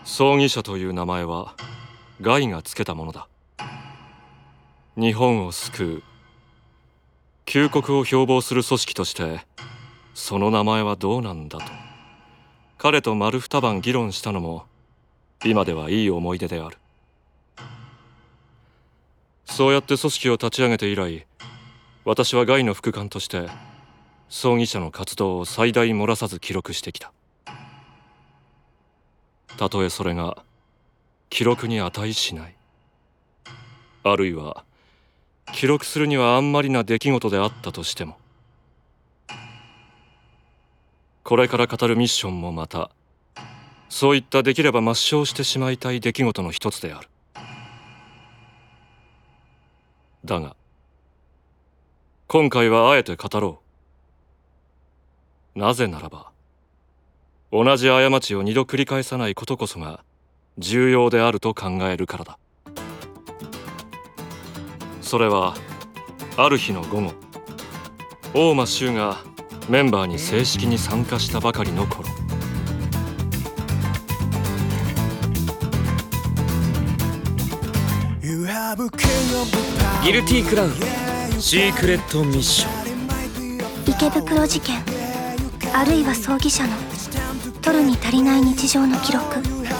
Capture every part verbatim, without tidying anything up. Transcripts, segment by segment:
葬儀社という名前はガイがつけたものだ。日本を救う救国を標榜する組織としてその名前はどうなんだと彼と丸二晩議論したのも今ではいい思い出である。そうやって組織を立ち上げて以来、私はガイの副官として葬儀社の活動を最大漏らさず記録してきた。たとえそれが記録に値しない、あるいは記録するにはあんまりな出来事であったとしても、これから語るミッションもまたそういったできれば抹消してしまいたい出来事の一つである。だが今回はあえて語ろう。なぜならば同じ過ちを二度繰り返さないことこそが重要であると考えるからだ。それはある日の午後、大間柊がメンバーに正式に参加したばかりの頃、 ギルティークラウンシークレットミッション。 池袋事件、あるいは葬儀社の取るに足りない日常の記録。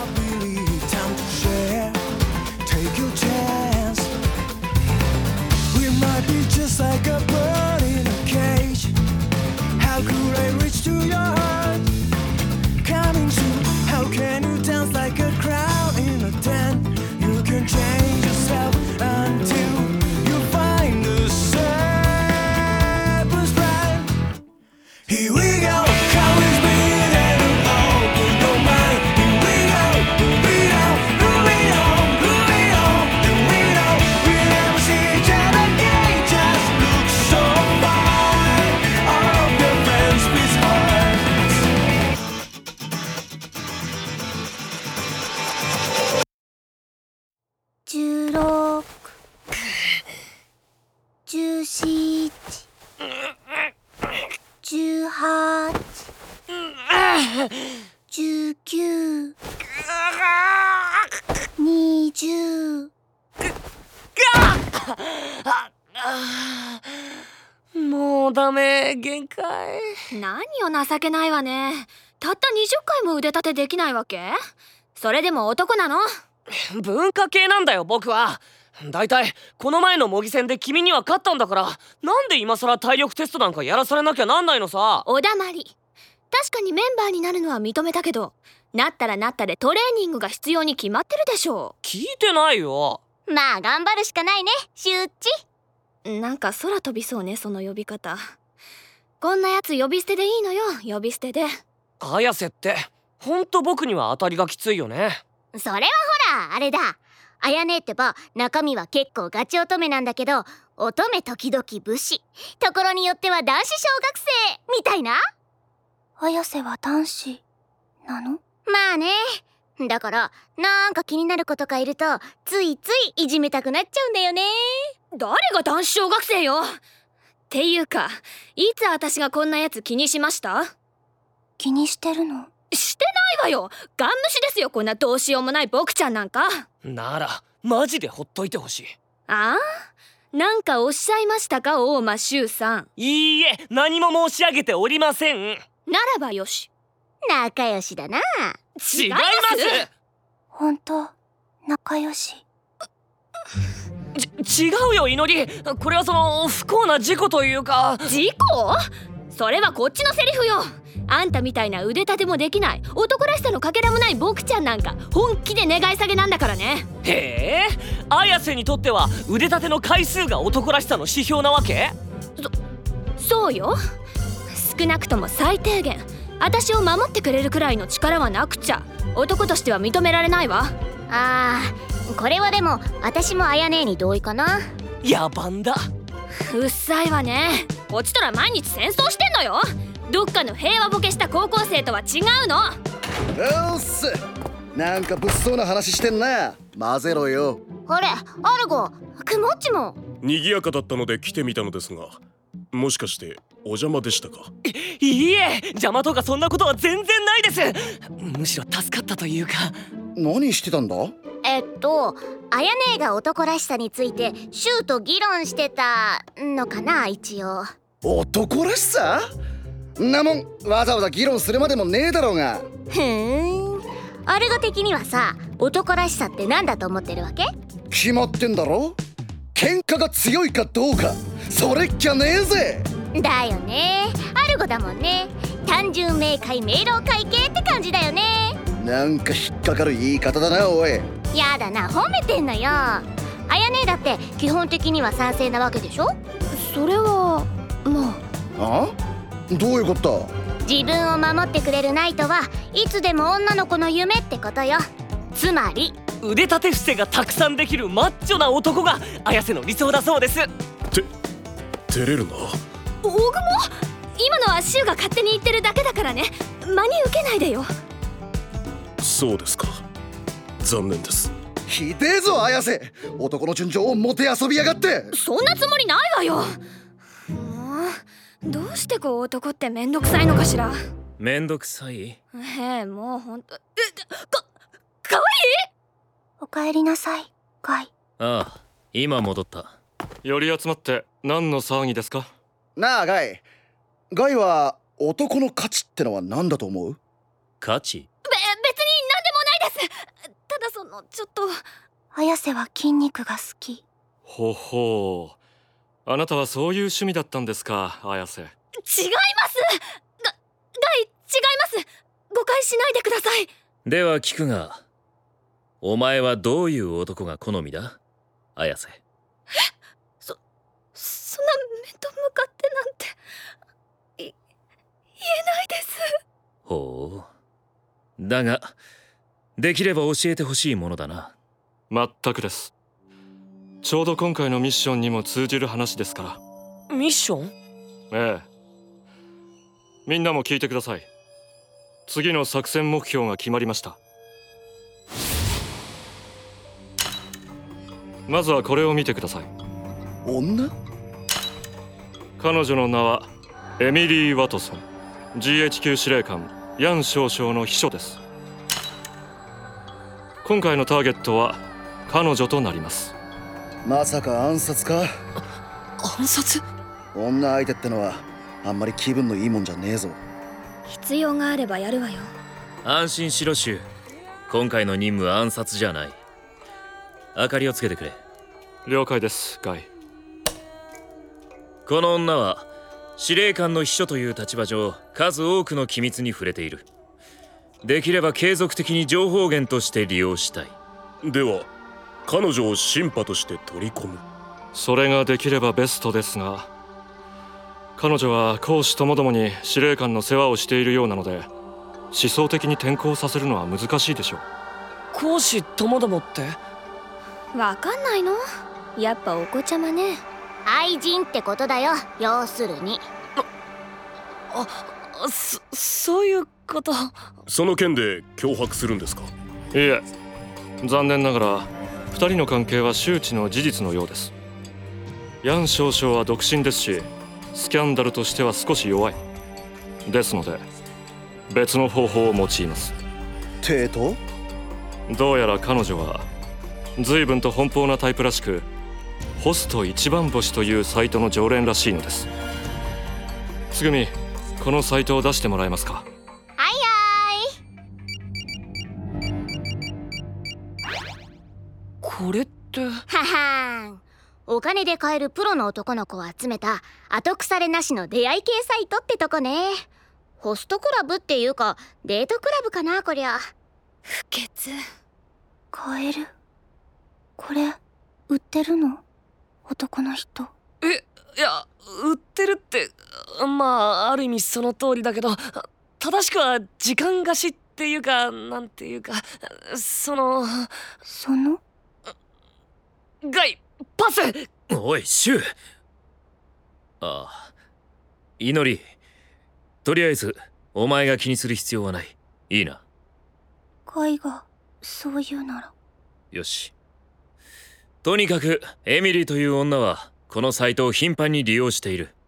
じゅうろく、じゅうなな、じゅうはち、じゅうきゅう、にじゅう。 もうダメ、限界。 何を情けないわね。たったにじゅっかいも腕立てできないわけ？それでも男なの？ 文化系なんだよ僕は。だいたいこの前の模擬戦で君には勝ったんだから、なんで今さら体力テストなんかやらされなきゃなんないのさ。 おだまり。確かにメンバーになるのは認めたけど、なったらなったでトレーニングが必要に決まってるでしょ。 聞いてないよ。 まあ頑張るしかないね、シュッチ。 なんか空飛びそうね、その呼び方。こんなやつ呼び捨てでいいのよ、呼び捨てで。 綾瀬ってほんと僕には当たりがきついよね。 それはほらあれだ、あやねってば中身は結構ガチ乙女なんだけど、乙女時々武士、ところによっては男子小学生みたいな。綾瀬は男子なの？まあね。だからなんか気になる子とかいるとついついいじめたくなっちゃうんだよね。 誰が男子小学生よ。っていうか、いつ私がこんなやつ気にしました？ 気にしてるの？ してないわよ。ガン無視ですよ、こんなどうしようもない僕ちゃんなんか。 ならマジでほっといてほしい。 ああ、なんかおっしゃいましたか、大間柊さん。 いいえ、何も申し上げておりません。 ならばよし。 仲良しだな。 違います。 本当仲良し。 ち違うよ、祈り。これはその不幸な事故というか。 事故？それはこっちのセリフよ。あんたみたいな腕立てもできない男らしさのかけらもない僕ちゃんなんか本気で願い下げなんだからね。 へえ、綾瀬にとっては腕立ての回数が男らしさの指標なわけ？ そ、そうよ。少なくとも最低限私を守ってくれるくらいの力はなくちゃ男としては認められないわ。 あー、これはでも私もあやねえに同意かな。 野蛮だ。 うっさいわね。こっちとら毎日戦争してんのよ。どっかの平和ボケした高校生とは違うの。 おっす、なんか物騒な話してんな。混ぜろよ。 あれ、アルゴ、クモッチも。 賑やかだったので来てみたのですが、もしかしてお邪魔でしたか？ いいえ、邪魔とかそんなことは全然ないです。むしろ助かったというか。 何してたんだ？ えっとあやねが男らしさについてシュウと議論してたのかな。一応男らしさ？んなもんわざわざ議論するまでもねえだろうが。 ふーん、アルゴ的にはさ、男らしさって何だと思ってるわけ？ 決まってんだろ。喧嘩が強いかどうか、それっきゃねえぜ。 だよね、アルゴだもんね。単純明快明朗会計って感じだよね。 なんか引っかかる言い方だなおい。 やだな、褒めてんのよ。あやねだって基本的には賛成なわけでしょ？ それはまあ？どういうこと？ 自分を守ってくれるナイトはいつでも女の子の夢ってことよ。つまり腕立て伏せがたくさんできるマッチョな男が綾瀬の理想だそうです。 て照れるな。 大雲、今のはシュウが勝手に言ってるだけだからね。真に受けないでよ。 そうですか、残念です。 ひでえぞ綾瀬、男の純情をもてあそびやがって。 そんなつもりないわよ。もうどうしてこう男ってめんどくさいのかしら。 めんどくさい？ へえ、もうほんとえかかわいい。 おかえりなさいガイ。 ああ、今戻った。 寄り集まって何の騒ぎですか？ なあガイ、ガイは男の価値ってのは何だと思う？ 価値？ べ別に何でもないです。ただそのちょっと綾瀬は筋肉が好き。 ほほう、あなたはそういう趣味だったんですか、綾瀬。 違いますがガイ、違います。誤解しないでください。 では聞くが、お前はどういう男が好みだ、綾瀬？ そそんな面と向かってなんてい言えないです。 ほう、だができれば教えてほしいものだな。 全くです。ちょうど今回のミッションにも通じる話ですから。 ミッション？ ええ、みんなも聞いてください。次の作戦目標が決まりました。まずはこれを見てください。 女？ 彼女の名はエミリー・ワトソン、 ジーエイチキュー 司令官ヤン少将の秘書です。今回のターゲットは彼女となります。 まさか暗殺か？ 暗殺？ 女相手ってのはあんまり気分のいいもんじゃねえぞ。 必要があればやるわよ。 安心しろシュウ、今回の任務は暗殺じゃない。明かりをつけてくれ。 了解です、ガイ。 この女は司令官の秘書という立場上、数多くの機密に触れている。できれば継続的に情報源として利用したい。 では彼女をシンパとして取り込む？ それができればベストですが、彼女は公私ともどもに司令官の世話をしているようなので、思想的に転校させるのは難しいでしょう。 講師ともどもって？ わかんないの？やっぱお子ちゃまね。 愛人ってことだよ、要するに。 あ、そ、そういうこと。 その件で脅迫するんですか？ いえ、残念ながらふたりの関係は周知の事実のようです。ヤン少将は独身ですし、スキャンダルとしては少し弱いですので、別の方法を用います。 テート？ どうやら彼女は随分と奔放なタイプらしく、ホスト一番星というサイトの常連らしいのです。つぐみ、このサイトを出してもらえますか？ はいはーい。 これってははーん、お金で買えるプロの男の子を集めた後腐れなしの出会い系サイトってとこね。ホストクラブっていうかデートクラブかなこりゃ。 不潔。 買える？これ売ってるの？男の人。 え、いや、売ってるって、まあある意味その通りだけど、正しくは時間貸しっていうか、なんていうか、そのそのガイ、パス。 おいシュウ。ああ、祈り、とりあえずお前が気にする必要はない。いいな？ ガイがそう言うなら。 よし。とにかくエミリーという女はこのサイトを頻繁に利用している。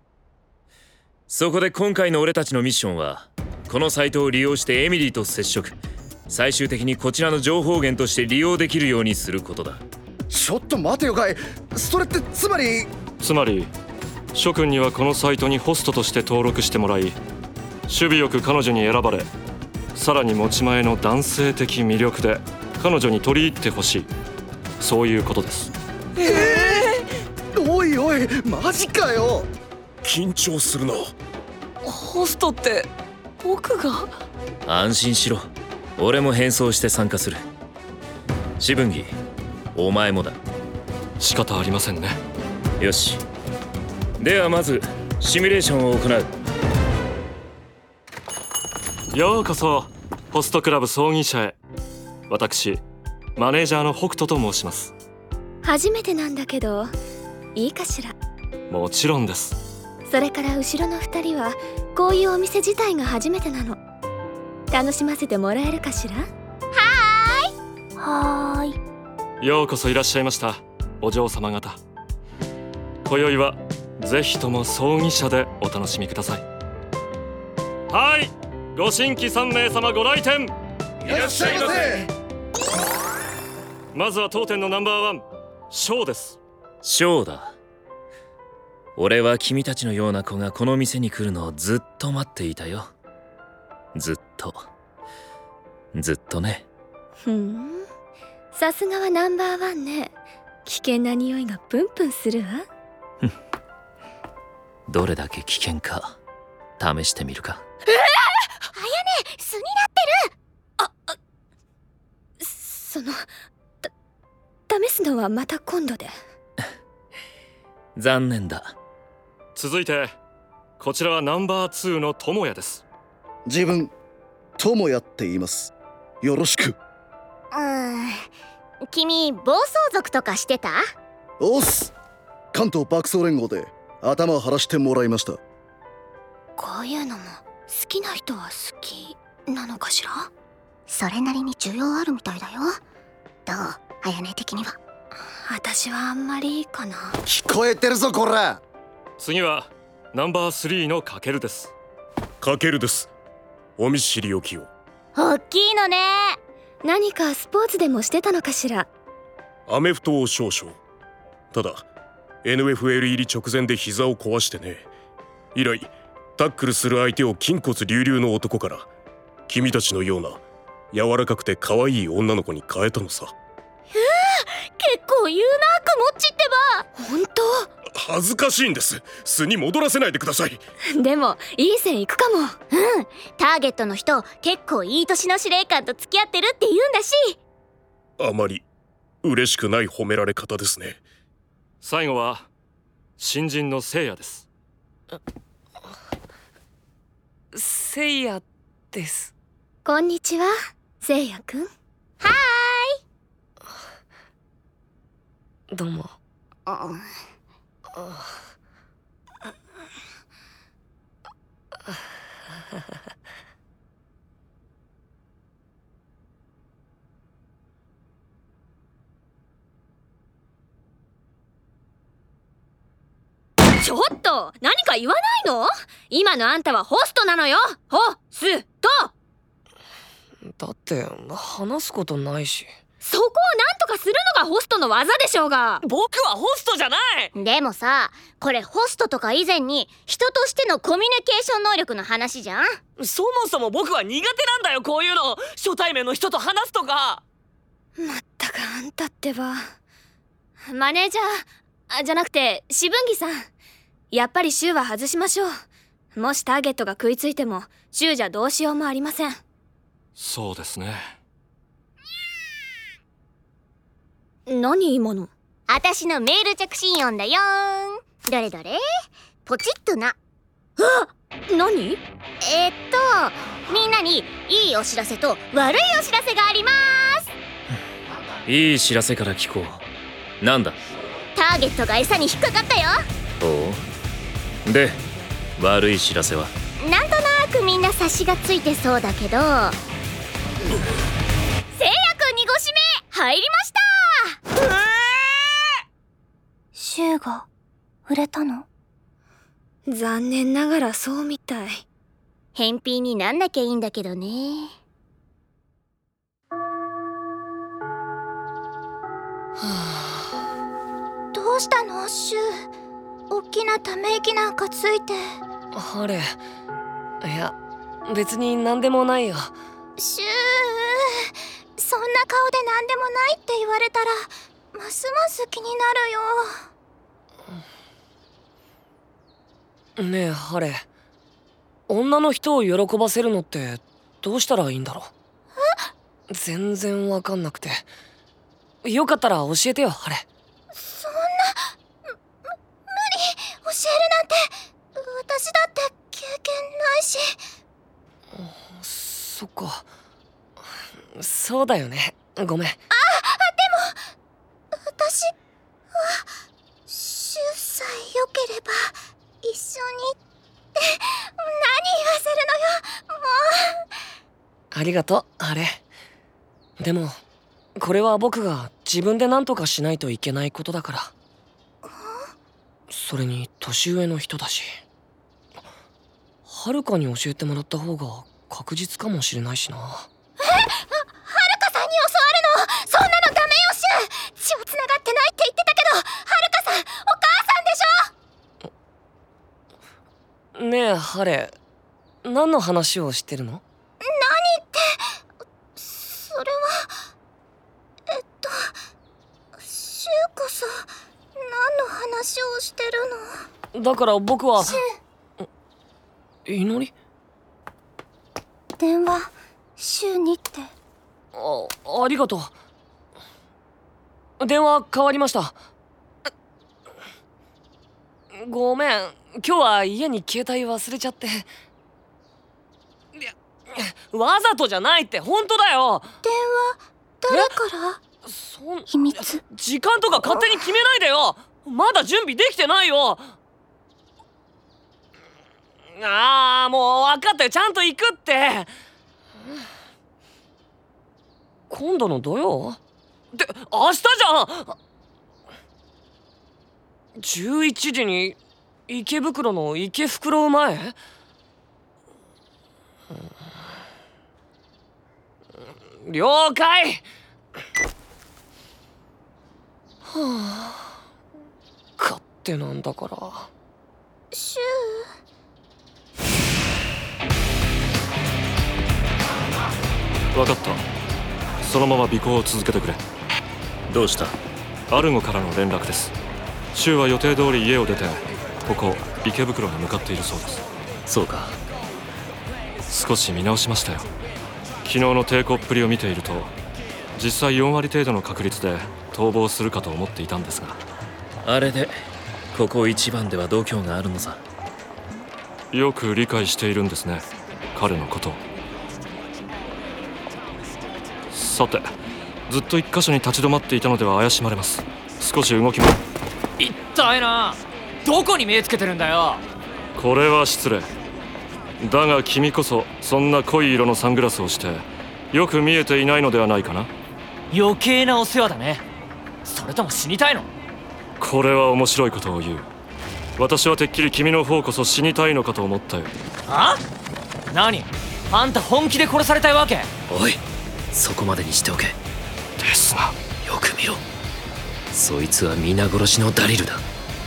そこで今回の俺たちのミッションは、このサイトを利用してエミリーと接触、 最終的にこちらの情報源として利用できるようにすることだ。 ちょっと待てよかい。それってつまり。 つまり諸君にはこのサイトにホストとして登録してもらい、守備よく彼女に選ばれ、さらに持ち前の男性的魅力で彼女に取り入ってほしい、そういうことです。 えー、おいおいマジかよ。 緊張するな。 ホストって僕が？ 安心しろ、俺も変装して参加する。四分儀、お前もだ。 仕方ありませんね。 よし、ではまずシミュレーションを行う。 ようこそホストクラブ葬儀社へ。私マネージャーの北斗と申します。 初めてなんだけどいいかしら？ もちろんです。 それから後ろのふたりはこういうお店自体が初めてなの。楽しませてもらえるかしら？はーいはーい。ようこそいらっしゃいました、お嬢様方。今宵はぜひとも葬儀社でお楽しみください。はい、ご新規さんめい様ご来店。 いらっしゃいませ。 まずは当店のナンバーワン、ショーです。 ショーだ。俺は君たちのような子がこの店に来るのをずっと待っていたよ。ずっとずっとね。 ふん、さすがはナンバーワンね。危険な匂いがプンプンするわ。 どれだけ危険か試してみるか。 えー、あやね、巣になってる。 あ、あ、そのた試すのはまた今度で。 残念だ。 続いてこちらはナンバーツーの友也です。 自分友也って言います。よろしく。 うーん、君暴走族とかしてた？ おっす、関東爆走連合で頭を張らしてもらいました。 こういうのも好きな人は好きなのかしら？それなりに需要あるみたいだよ。どう、あやね的には？ 私はあんまりいいかな。 聞こえてるぞこら。 次はナンバースリーのかけるです。 かけるです。お見知りおきを。 大きいのね。 何かスポーツでもしてたのかしら？ アメフトを少々。ただ エヌエフエル 入り直前で膝を壊してね。以来タックルする相手を筋骨隆々の男から君たちのような柔らかくて可愛い女の子に変えたのさ。 結構言うな、くもっちってば。 本恥ずかしいんです。巣に戻らせないでください。 当？でもいい線いくかも。 うん、ターゲットの人結構いい年の司令官と付き合ってるって言うんだし。 あまり嬉しくない褒められ方ですね。 最後は新人の聖夜です。 聖夜です。 こんにちは、せいやくん。 はどうも。 ーい。うんちょっと何か言わないの？今のあんたはホストなのよ。ホスト。 だって話すことないし。 そこをなんとかするのがホストの技でしょうが。 僕はホストじゃない。 でもさ、これホストとか以前に人としてのコミュニケーション能力の話じゃん。 そもそも僕は苦手なんだよ、こういうの。初対面の人と話すとか。 まったくあんたってば。マネージャーあじゃなくて四分儀さん、やっぱりシュウは外しましょう。もしターゲットが食いついてもシュウじゃどうしようもありません。 そうですね。 何今の？ あたしのメール着信音だよーん。どれどれ、ポチッとな。 何？ えー、っとみんなにいいお知らせと悪いお知らせがあります。 いい知らせから聞こう。なんだ？ ターゲットが餌に引っかかったよ。 おう。で悪い知らせは？ なんとなくみんな察しがついてそうだけど、せいやくんにご指名入りました。シュウが売れたの？ 残念ながらそうみたい。 返品になんなきゃいいんだけどね。 どうしたのシュウ。大きなため息なんかついて。 ハレ、いや別に何でもないよ。 シュウ、そんな顔で何でもないって言われたらますます気になるよ。 ねえハレ、女の人を喜ばせるのってどうしたらいいんだろう。全然わかんなくて。よかったら教えてよハレ。 そんなむ無理、教えるなんて。私だって経験ないし。 そっか、そうだよね、ごめん。あ、 でも私はシュウさえ良ければ一緒にって何言わせるのよ、もう。 ありがとうハレ。でもこれは僕が自分で何とかしないといけないことだから。それに年上の人だし、はるかに教えてもらった方が確実かもしれないしな。え、はるかさんに教わるの？そんなのダメよシュウ。血は繋がってないって言ってたけど、はるかさんお母さんでしょ。 ねえハレ、何の話をしてるの？ 何って、それはえっとシュウこそ何の話をしてるの？ だから僕はシュウ、 祈り？ 電話シュウにって。 あ、ありがとう。電話変わりました。ごめん、今日は家に携帯忘れちゃって。いや、わざとじゃないって、本当だよ。 電話誰から？ そん秘密。 時間とか勝手に決めないでよ。まだ準備できてないよ。ああ、もう分かったよ、ちゃんと行くって。今度の土曜って明日じゃん。じゅういちじに池袋の池袋前？了解。はあ、勝手なんだから。 シュウ。 分かった。そのまま尾行を続けてくれ。 どうした？ アルゴからの連絡です。シュウは予定通り家を出てここ池袋に向かっているそうです。 そうか。 少し見直しましたよ。昨日の抵抗っぷりを見ていると実際よん割程度の確率で逃亡するかと思っていたんですが。 あれでここ一番では度胸があるのさ。 よく理解しているんですね、彼のことを。さて、ずっと一箇所に立ち止まっていたのでは怪しまれます。少し動きも。 痛いな。どこに目つけてるんだよ。 これは失礼だが、君こそそんな濃い色のサングラスをしてよく見えていないのではないかな。 余計なお世話だね。それとも死にたいの？ これは面白いことを言う。私はてっきり君の方こそ死にたいのかと思ったよ。 あ？何？あんた本気で殺されたいわけ？ おい、そこまでにしておけ。 ですが、 よく見ろ。そいつは皆殺しのダリルだ。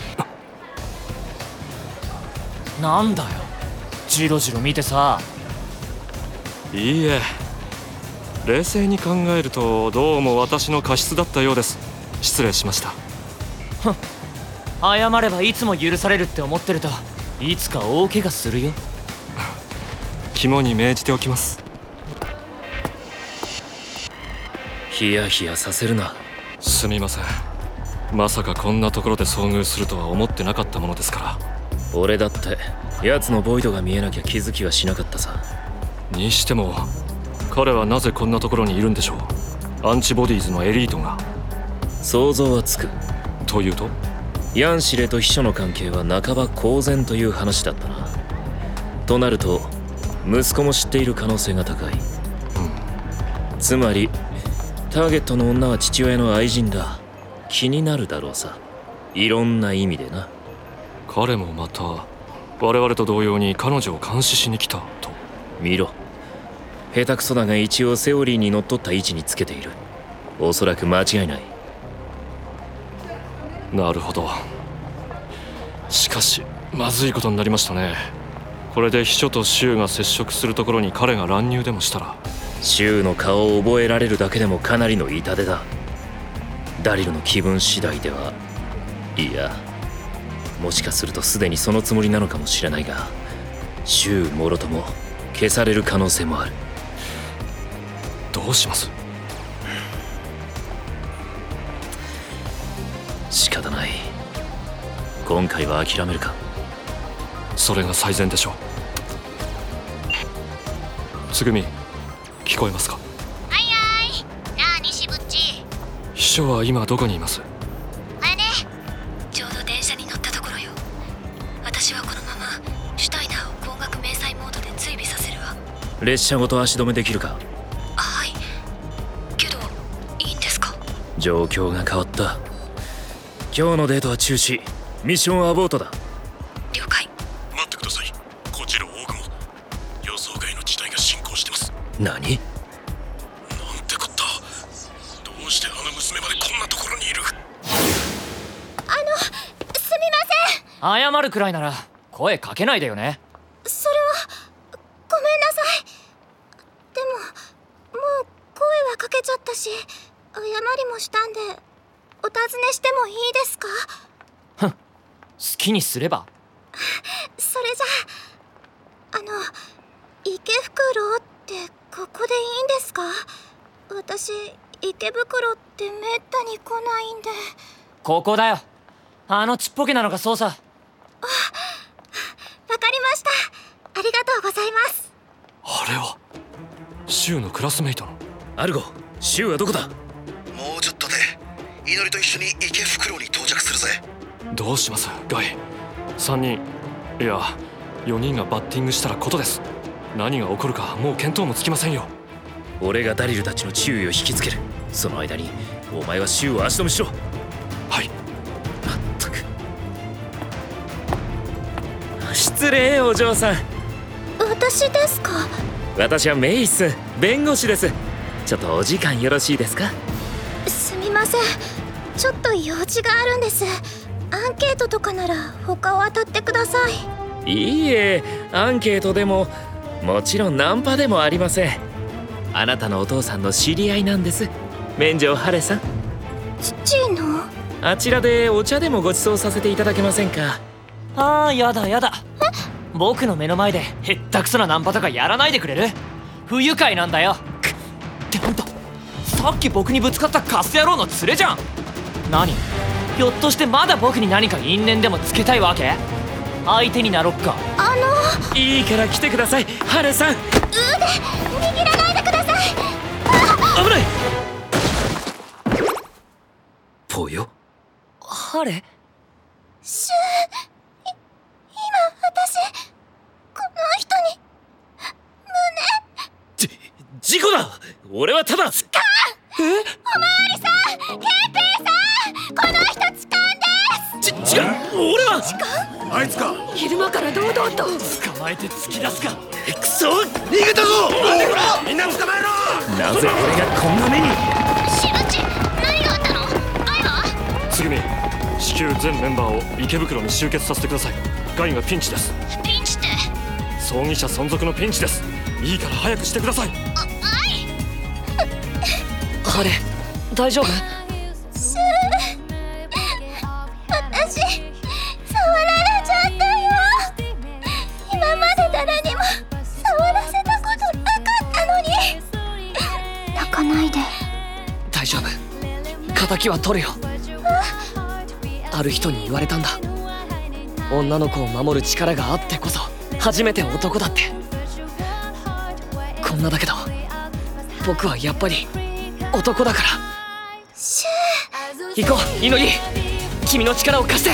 なんだよ、ジロジロ見てさ。 いいえ、冷静に考えるとどうも私の過失だったようです。失礼しました。 謝ればいつも許されるって思ってるといつか大怪我するよ。 肝に銘じておきます。 ヒヤヒヤさせるな。 すみません。まさかこんなところで遭遇するとは思ってなかったものですから。 俺だって奴のボイドが見えなきゃ気づきはしなかったさ。 にしても彼はなぜこんなところにいるんでしょう。アンチボディーズのエリートが。 想像はつく。 というと？ ヤンシレと秘書の関係は半ば公然という話だったな。となると息子も知っている可能性が高い、うん、つまりターゲットの女は父親の愛人だ。気になるだろうさ、いろんな意味でな。 彼もまた我々と同様に彼女を監視しに来たと。 見ろ、下手くそだが一応セオリーにのっとった位置につけている。おそらく間違いない。 なるほど。しかしまずいことになりましたね。これで秘書とシュウが接触するところに彼が乱入でもしたら。 シュウの顔を覚えられるだけでもかなりの痛手だ。ダリルの気分次第では、いやもしかするとすでにそのつもりなのかもしれないが、シュウもろとも消される可能性もある。 どうします？ 仕方ない。今回は諦めるか。 それが最善でしょう。つぐみ、聞こえますか？ はいはい。なあ西ぶっち。 秘書は今どこにいます？ あれね。 ちょうど電車に乗ったところよ。私はこのままシュタイナーを光学迷彩モードで追尾させるわ。 列車ごと足止めできるか？ はい。けどいいんですか？ 状況が変わった。今日のデートは中止。ミッションアボートだ。 了解。 待ってください。こちら大雲。予想外の事態が進行してます。 何？ なんてこった。どうしてあの娘までこんなところにいる？ あのすみません。 謝るくらいなら声かけないでよね。 それはごめんなさい。でももう声はかけちゃったし、謝りもしたんでお尋ねしてもいいですか？ ふん、好きにすれば。 それじゃあ、あの池袋ってここでいいんですか？私池袋ってめったに来ないんで。 ここだよ。あのちっぽけなのがそうさ。 わかりました。ありがとうございます。 あれはシュウのクラスメイトの。 アルゴ、シュウはどこだ？ もうちょっとで祈りと一緒に池袋に到着するぜ。 どうします、ガイ。さんにん、いやよにんがバッティングしたらことです。何が起こるかもう見当もつきませんよ。 俺がダリルたちの注意を引きつける。その間にお前はシュウを足止めしろ。 はい。 まったく。失礼お嬢さん。 私ですか？ 私はメイス、弁護士です。ちょっとお時間よろしいですか？ すみません。ちょっと用事があるんです。アンケートとかなら他を当たってください。 いいえ、アンケートでももちろんナンパでもありません。あなたのお父さんの知り合いなんです。免城ハレさん。 父の？ あちらでお茶でもご馳走させていただけませんか？ あーやだやだ。僕の目の前でへったくそなナンパとかやらないでくれる？不愉快なんだよ。くってほんとさっき僕にぶつかったカス野郎の連れじゃん。何？ひょっとしてまだ僕に何か因縁でもつけたいわけ？相手になろっか。 あのいいから来てください、ハレさん。 腕握らないでください。 危ない。ぽよ。 ハレ？ シュウ、い今私この人にじ事故だ。俺はただ。 おまわりさん、ケンペイさん、この人痴漢です。 ち違う、俺はあいつか。 昼間から堂々と。 捕まえて突き出すか。 クソ。 逃げたぞ。みんな捕まえろ。 なぜ俺がこんな目に。 しぶち、何があったの？ガイは？ つぐみ、至急全メンバーを池袋に集結させてください。ガイがピンチです。 ピンチって？ 葬儀者存続のピンチです。いいから早くしてください。 ハレ、大丈夫？ シュウ、私触られちゃったよ。今まで誰にも触らせたことなかったのに。泣かないで。 大丈夫。敵は取るよ。ある人に言われたんだ。女の子を守る力があってこそ初めて男だって。こんなだけど僕はやっぱり男だから。 シュ行こう、祈り。君の力を貸して。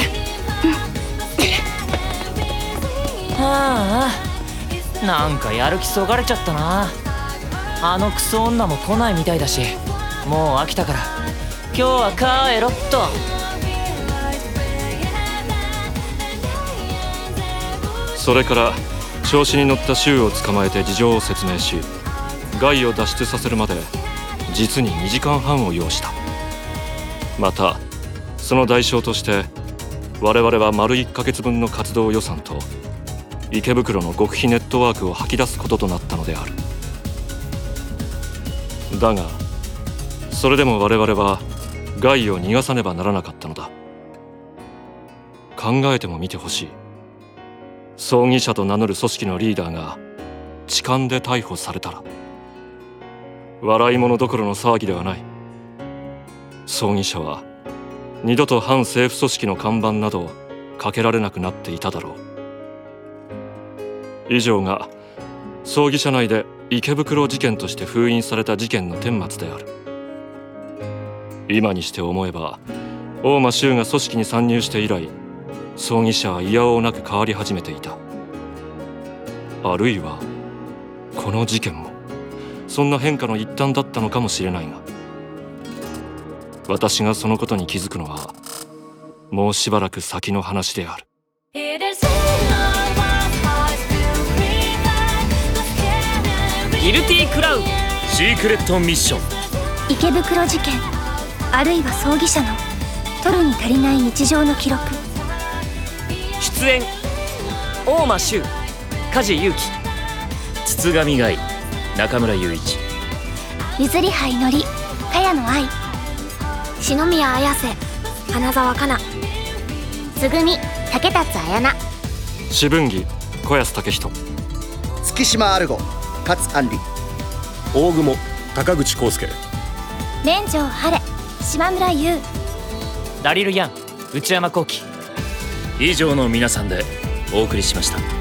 ああ、なんかやる気そがれちゃったな。あのクソ女も来ないみたいだし、もう飽きたから今日は帰ろっと。 それから調子に乗ったシュウを捕まえて事情を説明し、ガイを脱出させるまで実ににじかんはんを要した。またその代償として我々は丸いっかげつぶんの活動予算と池袋の極秘ネットワークを吐き出すこととなったのである。だがそれでも我々はガイを逃がさねばならなかったのだ。考えてもみてほしい。葬儀社と名乗る組織のリーダーが痴漢で逮捕されたら笑い物どころの騒ぎではない。葬儀社は二度と反政府組織の看板などをかけられなくなっていただろう。以上が葬儀社内で池袋事件として封印された事件の顛末である。今にして思えば大間衆が組織に参入して以来、葬儀社はいやおうなく変わり始めていた。あるいはこの事件もそんな変化の一端だったのかもしれないが、私がそのことに気づくのはもうしばらく先の話である。 ギルティークラウンシークレットミッション。 池袋事件、あるいは葬儀社の取るに足りない日常の記録。 出演大間衆、梶裕貴、 筒上凱、中村雄一、 譲り杯のり、茅野愛、 篠宮綾瀬、花澤香菜、 つぐみ、竹達彩菜、 四分儀、小安武人、 月島アルゴ、勝杏里、 大雲、高口康介、 連城晴れ、島村優、 ダリル・ヤン、内山聖輝。 以上の皆さんでお送りしました。